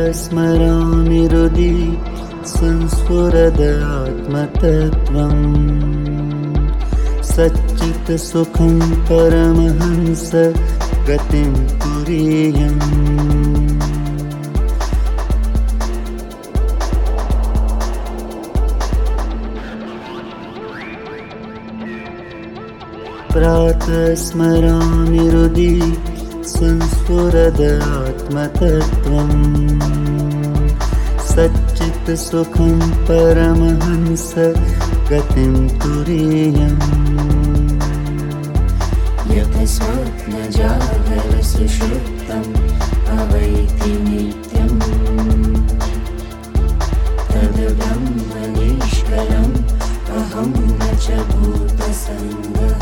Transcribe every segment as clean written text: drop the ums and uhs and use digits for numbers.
स्मरामि हृदि संस्फुरद आत्मतत्त्वम् सच्चित् सुखं परमहंस गतिं तुरीयम् प्रातः स्मरामि हृदि संस्फुरद आत्मतत्त्वम् सच्चित् सुखं परमहंस गतिं तुरीयम् यत् स्वप्नजागरसुषुप्तम् अवैति नित्यम् तद् ब्रह्म निष्कलम् अहं न च भूतसङ्गः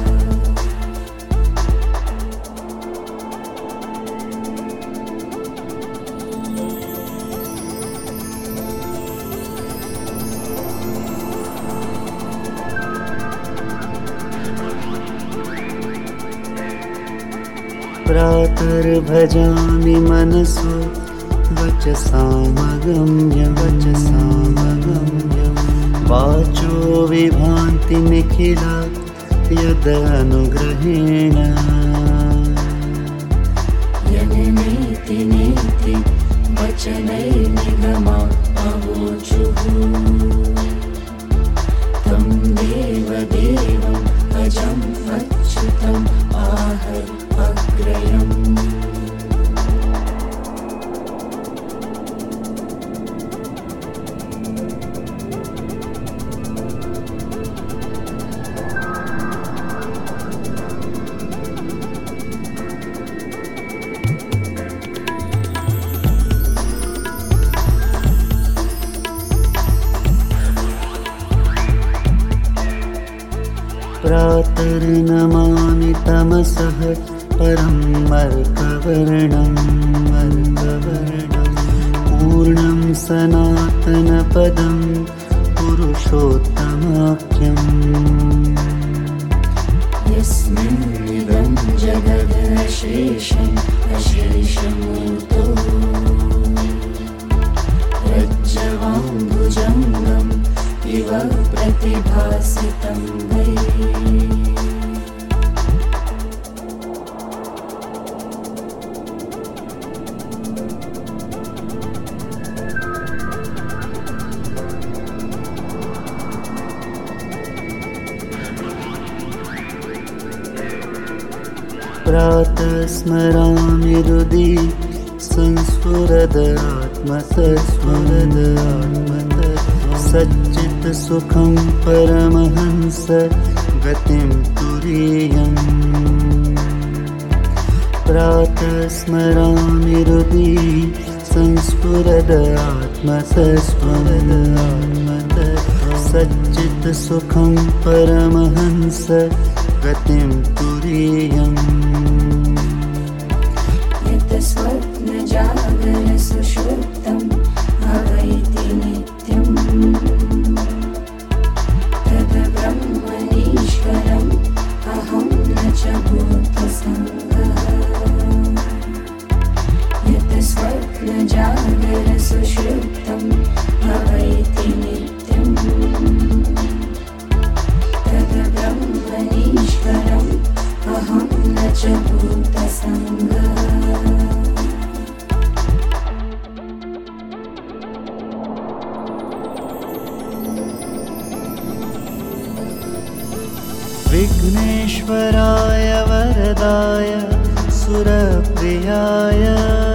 प्रातर्भजामि मनसो वचसामगम्यं वाचो विभान्ति निखिला यदनुग्रहेण यन्नेति नेति वचनैर्निगमा अवोचुः तं देवदेवम् अजम् अच्युतम् आह अग्रयम् प्रातर्नमामि तमसः परं अर्कवर्णं पूर्णं सनातनपदं पुरुषोत्तमाख्यम् यस्मिन्निदं जगदशेषम् अशेषमूर्तो रज्जवाम्बुजङ्गम् इव प्रतिभासितं वै प्रातः स्मरामि हृदि संस्फुरद आत्मतत्त्वम् सच्चित् सुखं परमहंस गतिं तुरीयम् प्रातः स्मरामि हृदि संस्फुरद आत्मतत्त्वम् सच्चित् सुखं परमहंस गतिं तुरीयम् यत् स्वप्नजागरसुषुप्तम् अवैति नित्यम् तद् ब्रह्म निष्कलम् अहं न च भूतसङ्गः यत् स्वप्नजागरसुषुप्तम् अवैति नित्यम् तद् ब्रह्म निष्कलम् अहं न च भूतसङ्गः विघ्नेश्वराय वरदाय सुरप्रियाय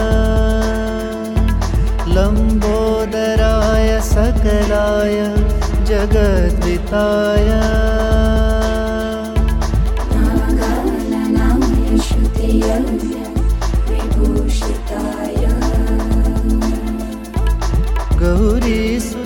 लम्बोदराय सकलाय जगद्विताय नागाननाय श्रुतियज्ञ विभूषिताय गौरी